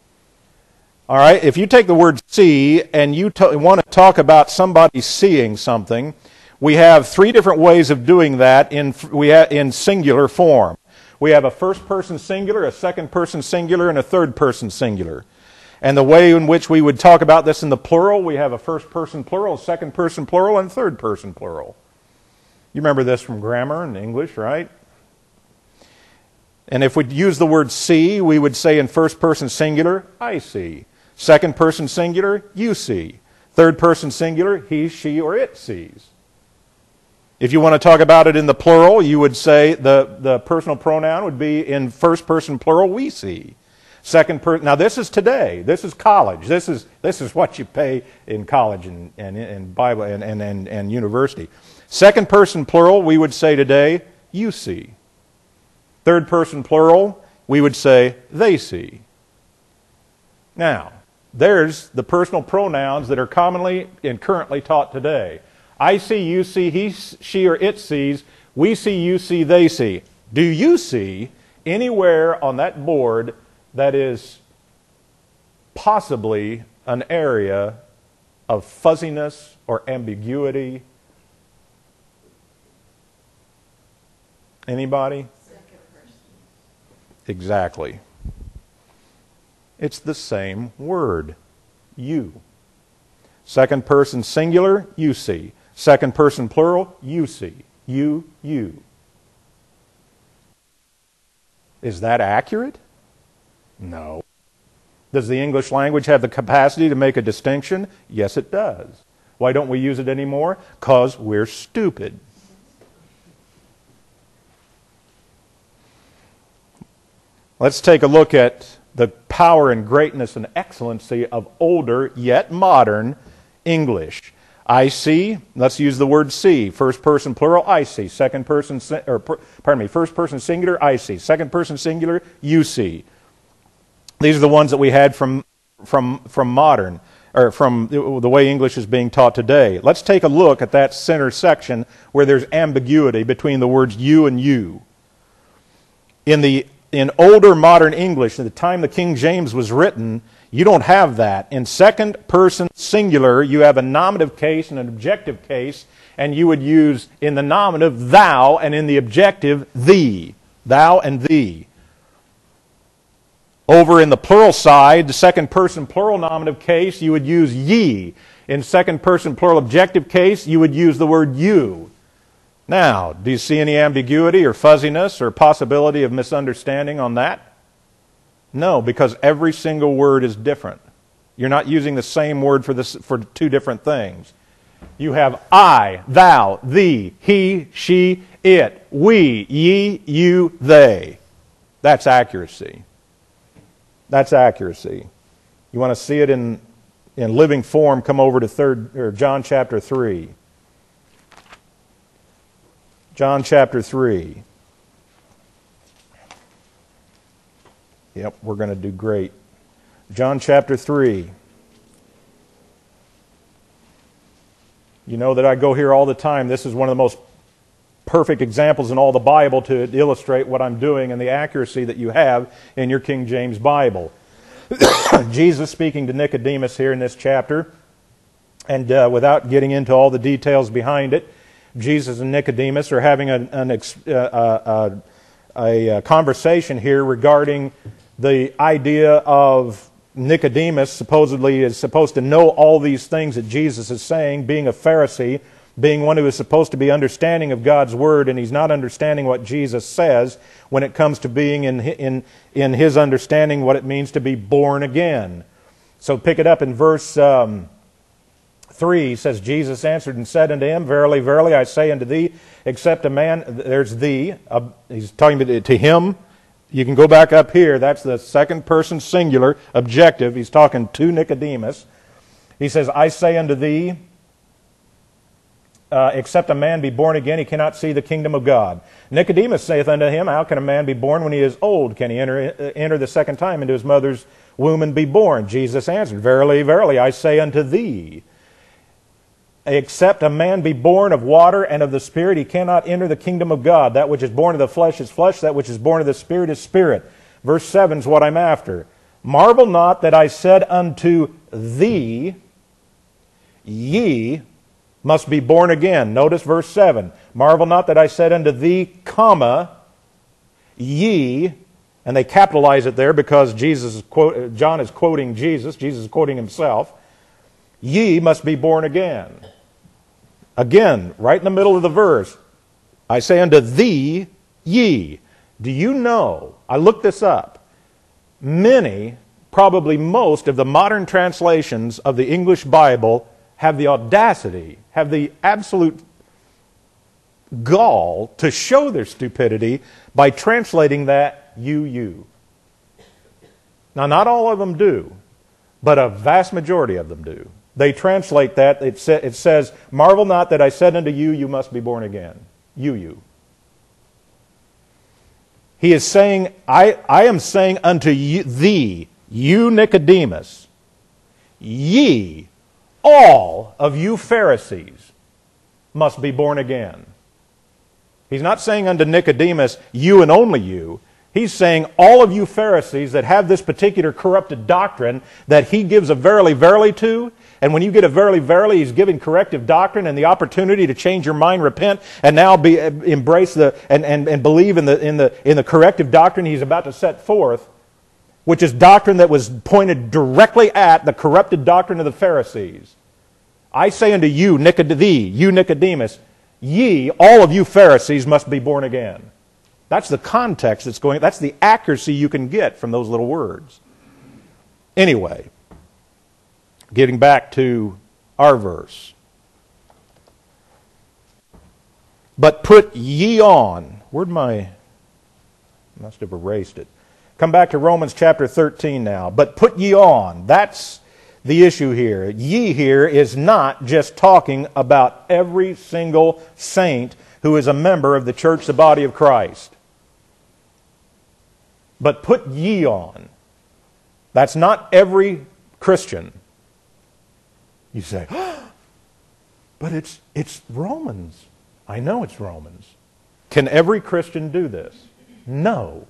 All right, if you take the word see and you t- want to talk about somebody seeing something, we have three different ways of doing that in, we ha- in singular form. We have a first-person singular, a second-person singular, and a third-person singular. And the way in which we would talk about this in the plural, we have a first-person plural, a second-person plural, and a third-person plural. You remember this from grammar and English, right? And if we use the word see, we would say in first person singular, I see. Second person singular, you see. Third person singular, he, she, or it sees. If you want to talk about it in the plural, you would say the, the personal pronoun would be in first person plural, we see. Second person, now this is today. This is college. This is this is what you pay in college and and, and Bible and, and, and, and university. Second person plural, we would say today, you see. Third person plural, we would say, they see. Now, there's the personal pronouns that are commonly and currently taught today. I see, you see, he, she, or it sees. We see, you see, they see. Do you see anywhere on that board that is possibly an area of fuzziness or ambiguity? Anybody? Second person. Exactly. It's the same word. You. Second person singular, you see. Second person plural, you see. You, you. Is that accurate? No. Does the English language have the capacity to make a distinction? Yes, it does. Why don't we use it anymore? Because we're stupid. Let's take a look at the power and greatness and excellency of older yet modern English. I see, let's use the word see. First person plural, I see. Second person, or pardon me, first person singular, I see. Second person singular, you see. These are the ones that we had from, from, from modern, or from the way English is being taught today. Let's take a look at that center section where there's ambiguity between the words you and you. In the in older modern English, at the time the King James was written, you don't have that. In second person singular, you have a nominative case and an objective case, and you would use in the nominative thou and in the objective thee. Thou and thee. Over in the plural side, the second person plural nominative case, you would use ye. In second person plural objective case, you would use the word you. Now, do you see any ambiguity or fuzziness or possibility of misunderstanding on that? No, because every single word is different. You're not using the same word for this for two different things. You have I, thou, thee, he, she, it, we, ye, you, they. That's accuracy. That's accuracy. You want to see it in, in living form, come over to third or John chapter three. John chapter three. Yep, we're going to do great. John chapter three. You know that I go here all the time. This is one of the most perfect examples in all the Bible to illustrate what I'm doing and the accuracy that you have in your King James Bible. Jesus speaking to Nicodemus here in this chapter, and uh, without getting into all the details behind it, Jesus and Nicodemus are having an, an ex, uh, uh, a, a conversation here regarding the idea of Nicodemus supposedly is supposed to know all these things that Jesus is saying, being a Pharisee, being one who is supposed to be understanding of God's Word, and he's not understanding what Jesus says when it comes to being in, in, in his understanding what it means to be born again. So pick it up in verse um, three. He says, Jesus answered and said unto him, Verily, verily, I say unto thee, except a man, there's thee, uh, he's talking to, to him. You can go back up here, that's the second person singular, objective. He's talking to Nicodemus. He says, I say unto thee, Uh, except a man be born again, he cannot see the kingdom of God. Nicodemus saith unto him, How can a man be born when he is old? Can he enter, uh, enter the second time into his mother's womb and be born? Jesus answered, Verily, verily, I say unto thee, except a man be born of water and of the Spirit, he cannot enter the kingdom of God. That which is born of the flesh is flesh, that which is born of the Spirit is spirit. Verse seven is what I'm after. Marvel not that I said unto thee, ye must be born again. Notice verse seven. Marvel not that I said unto thee, comma, ye, and they capitalize it there because Jesus is quote, John is quoting Jesus. Jesus is quoting himself. Ye must be born again. Again, right in the middle of the verse, I say unto thee, ye. Do you know, I looked this up, many, probably most of the modern translations of the English Bible have the audacity, have the absolute gall to show their stupidity by translating that you, you. Now, not all of them do, but a vast majority of them do. They translate that, it, sa- it says, Marvel not that I said unto you, you must be born again. You, you. He is saying, I, I am saying unto you, thee, you Nicodemus, ye, all of you Pharisees must be born again. He's not saying unto Nicodemus, you and only you. He's saying all of you Pharisees that have this particular corrupted doctrine that he gives a verily, verily to, and when you get a verily, verily, he's giving corrective doctrine and the opportunity to change your mind, repent, and now be embrace the and, and, and believe in the in the in the corrective doctrine he's about to set forth, which is doctrine that was pointed directly at the corrupted doctrine of the Pharisees. I say unto you, Nicod- thee, you Nicodemus, ye, all of you Pharisees must be born again. That's the context that's going, that's the accuracy you can get from those little words. Anyway, getting back to our verse. But put ye on. Where'd my... must have erased it. Come back to Romans chapter thirteen now. But put ye on. That's the issue here. Ye here is not just talking about every single saint who is a member of the church, the body of Christ. But put ye on. That's not every Christian. You say, oh, but it's it's Romans. I know it's Romans. Can every Christian do this? No.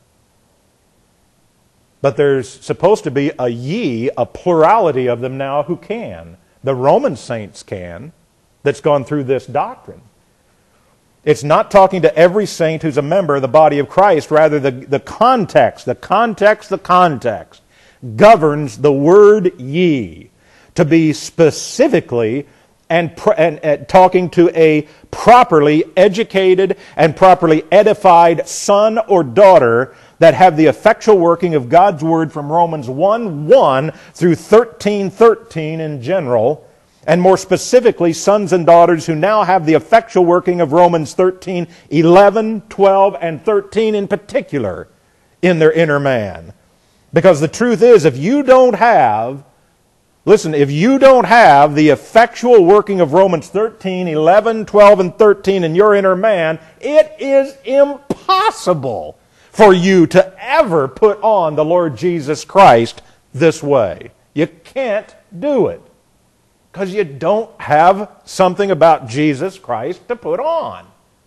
But there's supposed to be a ye, a plurality of them now who can. The Roman saints can, that's gone through this doctrine. It's not talking to every saint who's a member of the body of Christ. Rather, the, the context, the context, the context governs the word ye to be specifically and, and, and talking to a properly educated and properly edified son or daughter that have the effectual working of God's Word from Romans one one through thirteen thirteen in general, and more specifically, sons and daughters who now have the effectual working of Romans thirteen, eleven, twelve, and thirteen in particular in their inner man. Because the truth is, if you don't have, listen, if you don't have the effectual working of Romans thirteen, eleven, twelve, and thirteen in your inner man, it is impossible for you to ever put on the Lord Jesus Christ this way. You can't do it because you don't have something about Jesus Christ to put on.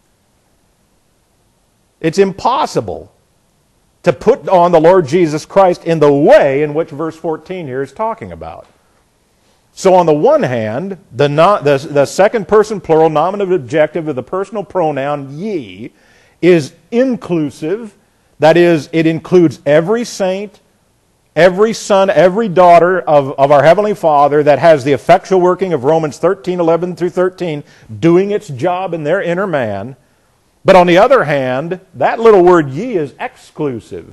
It's impossible to put on the Lord Jesus Christ in the way in which verse fourteen here is talking about. So on the one hand, the, non, the, the second person plural nominative objective of the personal pronoun ye is inclusive. That is, it includes every saint, every son, every daughter of, of our Heavenly Father that has the effectual working of Romans thirteen, eleven through thirteen doing its job in their inner man. But on the other hand, that little word ye is exclusive.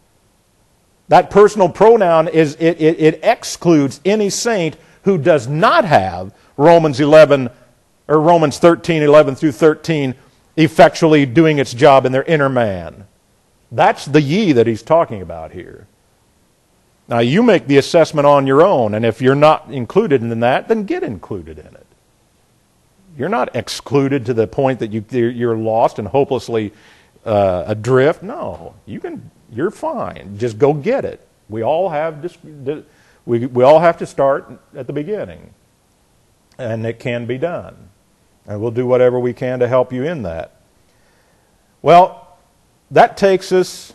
That personal pronoun, is it, it, it excludes any saint who does not have Romans eleven or Romans thirteen, eleven through thirteen effectually doing its job in their inner man. That's the ye that he's talking about here. Now, you make the assessment on your own, and if you're not included in that, then get included in it. You're not excluded to the point that you, you're lost and hopelessly uh, adrift. No, you can. You're fine. Just go get it. We all have this, we we all have to start at the beginning, and it can be done, and we'll do whatever we can to help you in that. Well, that takes us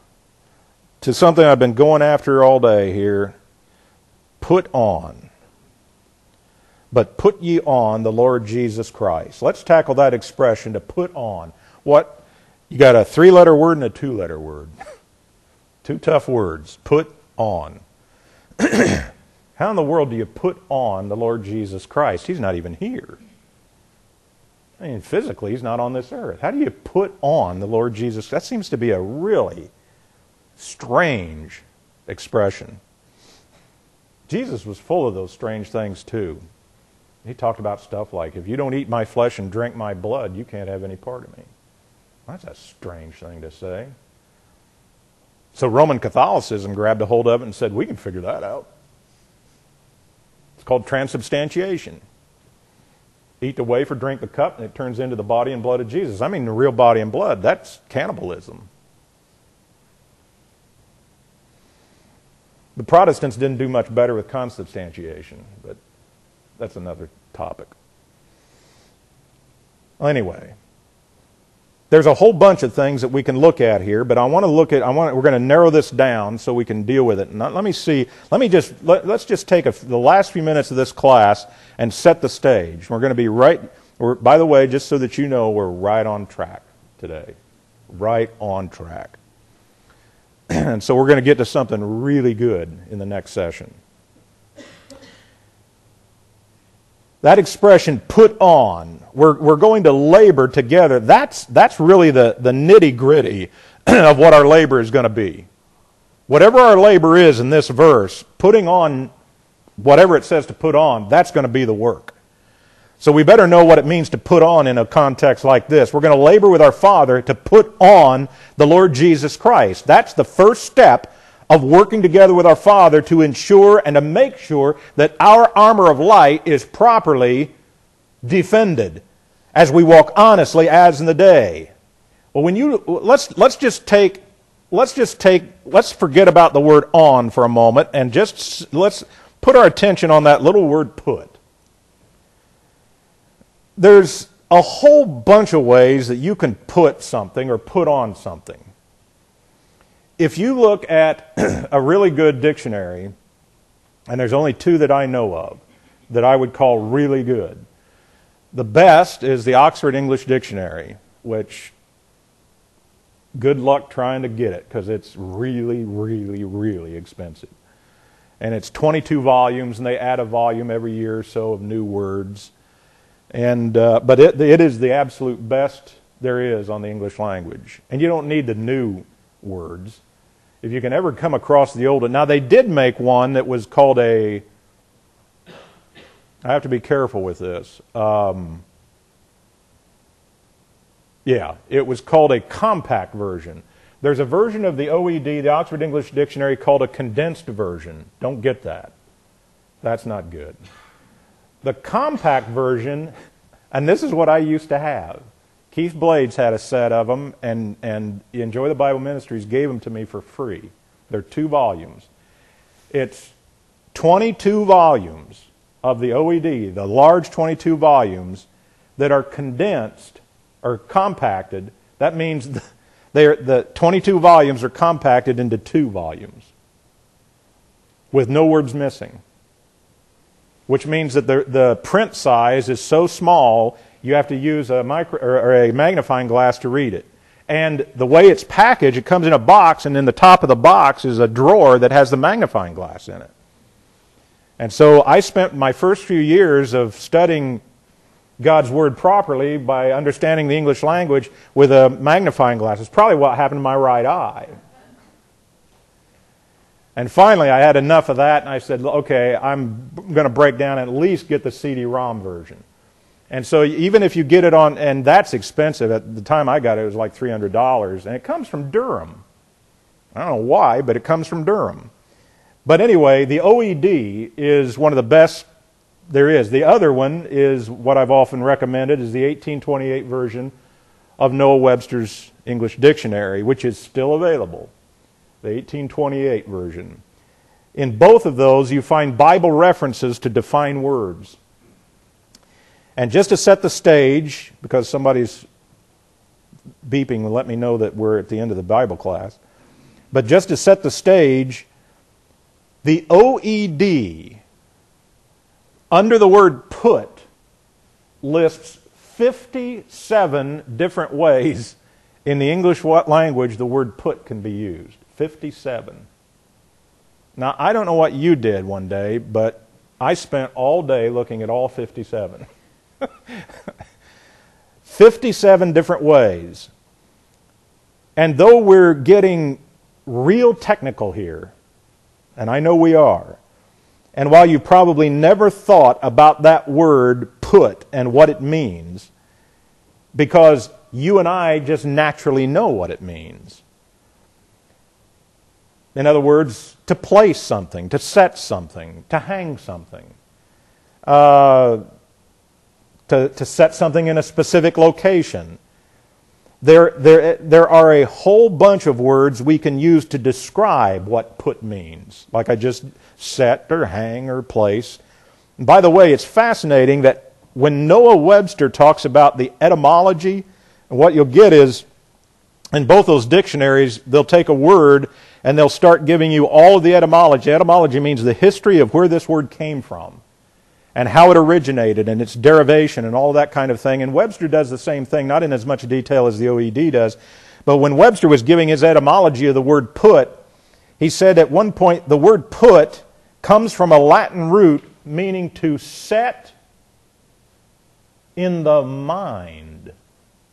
to something I've been going after all day here. Put on. But put ye on the Lord Jesus Christ. Let's tackle that expression, to put on. What? You got a three-letter word and a two-letter word. Two tough words. Put on. How in the world do you put on the Lord Jesus Christ? He's not even here. I mean, physically, he's not on this earth. How do you put on the Lord Jesus? That seems to be a really strange expression. Jesus was full of those strange things too. He talked about stuff like, if you don't eat my flesh and drink my blood, you can't have any part of me. That's a strange thing to say. So Roman Catholicism grabbed a hold of it and said, we can figure that out. It's called transubstantiation. Eat the wafer, drink the cup, and it turns into the body and blood of Jesus. I mean the real body and blood. That's cannibalism. The Protestants didn't do much better with consubstantiation, but that's another topic. Well, anyway, there's a whole bunch of things that we can look at here, but I want to look at. I want. We're going to narrow this down so we can deal with it. Now, let me see. Let me just. Let, let's just take a, the last few minutes of this class and set the stage. We're going to be right. We're, by the way, just so that you know, we're right on track today. Right on track. And so we're going to get to something really good in the next session. That expression, put on, we're, we're going to labor together. That's, that's really the, the nitty-gritty of what our labor is going to be. Whatever our labor is in this verse, putting on whatever it says to put on, that's going to be the work. So we better know what it means to put on in a context like this. We're going to labor with our Father to put on the Lord Jesus Christ. That's the first step of working together with our Father to ensure and to make sure that our armor of light is properly defended as we walk honestly as in the day. Well, when you let's let's just take let's just take let's forget about the word on for a moment and just let's put our attention on that little word put. There's a whole bunch of ways that you can put something or put on something. If you look at a really good dictionary, and there's only two that I know of that I would call really good. The best is the Oxford English Dictionary, which good luck trying to get it because it's really, really, really expensive. And it's twenty-two volumes, and they add a volume every year or so of new words. And uh, but it, it is the absolute best there is on the English language. And you don't need the new words. If you can ever come across the old... Now, they did make one that was called a... I have to be careful with this. Um, yeah, it was called a compact version. There's a version of the O E D, the Oxford English Dictionary, called a condensed version. Don't get that. That's not good. The compact version, and this is what I used to have. Keith Blades had a set of them, and, and Enjoy the Bible Ministries gave them to me for free. They're two volumes. It's twenty-two volumes of the O E D, the large twenty-two volumes that are condensed or compacted. That means they're, the twenty-two volumes are compacted into two volumes with no words missing. Which means that the, the print size is so small you have to use a micro or, or a magnifying glass to read it. And the way it's packaged, it comes in a box, and in the top of the box is a drawer that has the magnifying glass in it. And so I spent my first few years of studying God's Word properly by understanding the English language with a magnifying glass. It's probably what happened to my right eye. And finally, I had enough of that, and I said, okay, I'm going to break down and at least get the C D ROM version. And so even if you get it on, and that's expensive. At the time I got it, it was like three hundred dollars, and it comes from Durham. I don't know why, but it comes from Durham. But anyway, the O E D is one of the best there is. The other one is what I've often recommended, is the eighteen twenty-eight version of Noah Webster's English Dictionary, which is still available. The eighteen twenty-eight version. In both of those, you find Bible references to define words. And just to set the stage, because somebody's beeping and let me know that we're at the end of the Bible class, but just to set the stage, the O E D, under the word put, lists fifty-seven different ways in the English language the word put can be used. fifty-seven. Now, I don't know what you did one day, but I spent all day looking at all fifty-seven. fifty-seven different ways. And though we're getting real technical here, and I know we are, and while you probably never thought about that word put and what it means, because you and I just naturally know what it means. In other words, to place something, to set something, to hang something, uh, to, to set something in a specific location. There, there, there are a whole bunch of words we can use to describe what put means, like I just set or hang or place. And by the way, it's fascinating that when Noah Webster talks about the etymology, what you'll get is, in both those dictionaries, they'll take a word and they'll start giving you all of the etymology. Etymology means the history of where this word came from and how it originated and its derivation and all that kind of thing. And Webster does the same thing, not in as much detail as the O E D does. But when Webster was giving his etymology of the word put, he said at one point the word put comes from a Latin root meaning to set in the mind.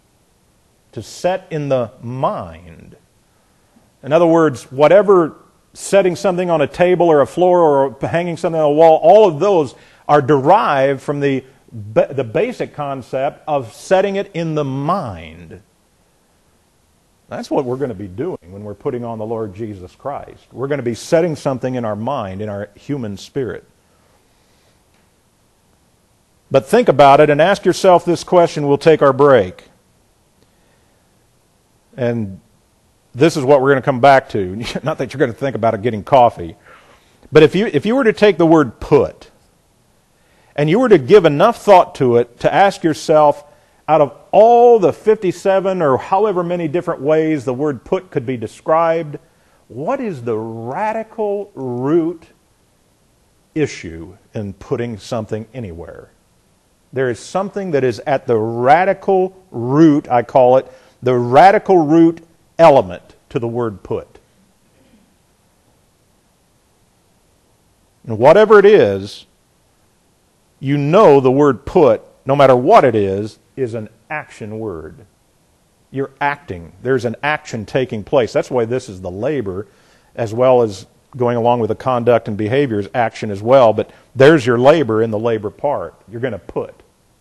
To set in the mind. In other words, whatever setting something on a table or a floor or hanging something on a wall, all of those are derived from the, the basic concept of setting it in the mind. That's what we're going to be doing when we're putting on the Lord Jesus Christ. We're going to be setting something in our mind, in our human spirit. But think about it and ask yourself this question. We'll take our break. And this is what we're going to come back to. Not that you're going to think about it getting coffee. But if you, if you were to take the word put, and you were to give enough thought to it to ask yourself, out of all the fifty-seven or however many different ways the word put could be described, what is the radical root issue in putting something anywhere? There is something that is at the radical root, I call it, the radical root element to the word put. And whatever it is, you know the word put, no matter what it is, is an action word. You're acting. There's an action taking place. That's why this is the labor, as well as going along with the conduct and behaviors, action as well. But there's your labor in the labor part. You're going to put.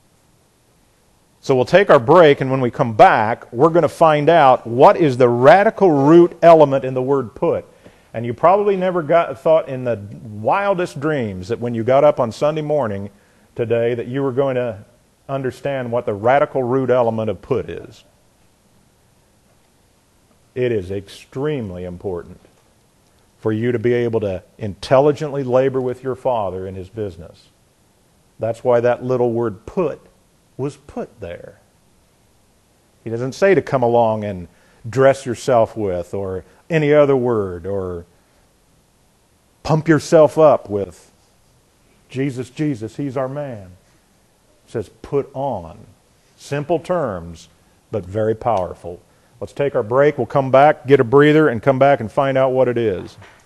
So we'll take our break, and when we come back, we're going to find out what is the radical root element in the word put. And you probably never got thought in the wildest dreams that when you got up on Sunday morning today that you were going to understand what the radical root element of put is. It is extremely important for you to be able to intelligently labor with your Father in His business. That's why that little word put was put there. He doesn't say to come along and dress yourself with, or any other word, or pump yourself up with Jesus, Jesus, He's our man. It says put on. Simple terms, but very powerful. Let's take our break. We'll come back, get a breather, and come back and find out what it is.